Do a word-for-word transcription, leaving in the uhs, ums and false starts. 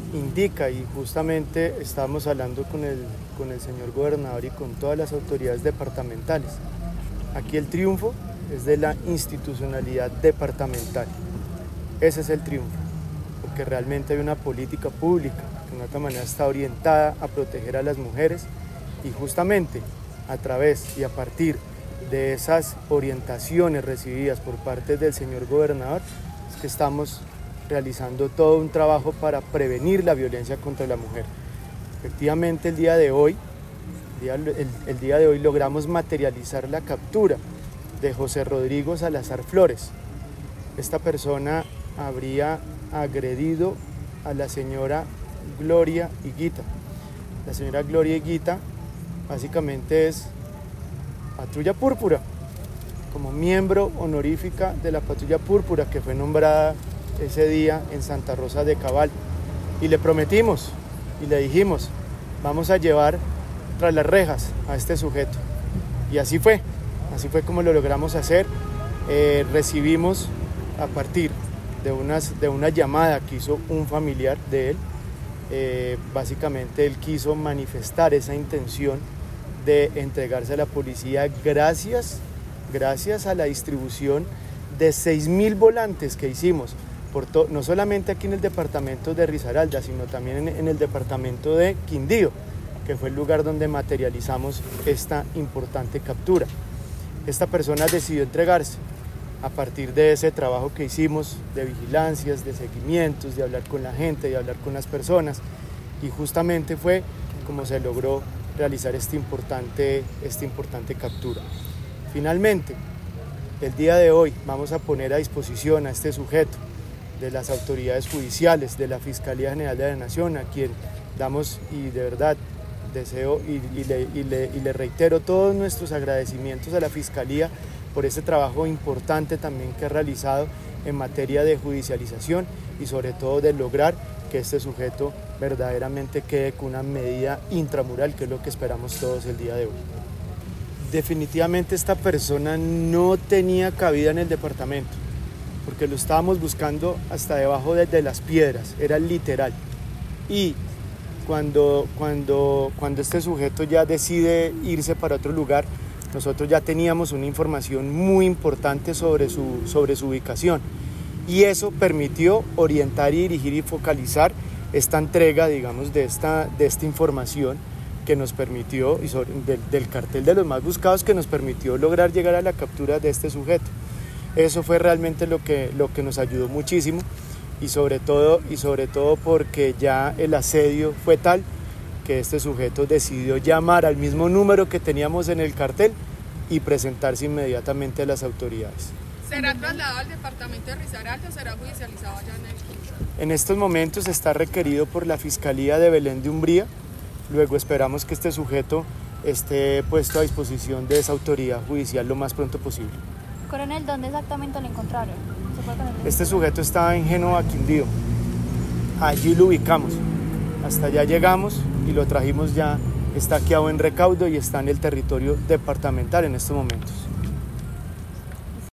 indica, y justamente estábamos hablando con el, con el señor gobernador y con todas las autoridades departamentales, aquí el triunfo es de la institucionalidad departamental. Ese es el triunfo, porque realmente hay una política pública que de otra manera está orientada a proteger a las mujeres, y justamente a través y a partir de esas orientaciones recibidas por parte del señor gobernador es que estamos realizando todo un trabajo para prevenir la violencia contra la mujer. Efectivamente, el día de hoy, el día, el, el día de hoy logramos materializar la captura de José Rodrigo Salazar Flores. Esta persona habría agredido a la señora Gloria Higuita. La señora Gloria Higuita básicamente es Patrulla Púrpura, como miembro honorífica de la Patrulla Púrpura que fue nombrada ese día en Santa Rosa de Cabal, y le prometimos y le dijimos, vamos a llevar tras las rejas a este sujeto, y así fue, así fue como lo logramos hacer. Eh, recibimos a partir de, unas, de una llamada que hizo un familiar de él, eh, básicamente él quiso manifestar esa intención de entregarse a la policía gracias, gracias a la distribución de seis mil volantes que hicimos, por to- no solamente aquí en el departamento de Risaralda, sino también en, en el departamento de Quindío, que fue el lugar donde materializamos esta importante captura. Esta persona decidió entregarse a partir de ese trabajo que hicimos de vigilancias, de seguimientos, de hablar con la gente, de hablar con las personas, y justamente fue como se logró realizar esta importante, esta importante captura. Finalmente, el día de hoy vamos a poner a disposición a este sujeto de las autoridades judiciales, de la Fiscalía General de la Nación, a quien damos, y de verdad deseo y, y, le, y, le, y le reitero todos nuestros agradecimientos a la Fiscalía por ese trabajo importante también que ha realizado en materia de judicialización y sobre todo de lograr que este sujeto verdaderamente quede con una medida intramural, que es lo que esperamos todos el día de hoy. Definitivamente esta persona no tenía cabida en el departamento, porque lo estábamos buscando hasta debajo de, de las piedras, era literal. Y cuando, cuando, cuando este sujeto ya decide irse para otro lugar, nosotros ya teníamos una información muy importante sobre su, sobre su ubicación, y eso permitió orientar y dirigir y focalizar esta entrega, digamos, de esta, de esta información que nos permitió, y sobre, del, del cartel de los más buscados, que nos permitió lograr llegar a la captura de este sujeto. Eso fue realmente lo que, lo que nos ayudó muchísimo, y sobre todo, y sobre todo porque ya el asedio fue tal que este sujeto decidió llamar al mismo número que teníamos en el cartel y presentarse inmediatamente a las autoridades. ¿Será trasladado al departamento de Risaralda o será judicializado allá en el Quindío? En estos momentos está requerido por la Fiscalía de Belén de Umbría. Luego esperamos que este sujeto esté puesto a disposición de esa autoridad judicial lo más pronto posible. Coronel, ¿dónde exactamente lo encontraron? ¿Se puede conocer? Este sujeto estaba en Génova, Quindío. Allí lo ubicamos. Hasta allá llegamos y lo trajimos ya. Está aquí a buen recaudo y está en el territorio departamental en estos momentos.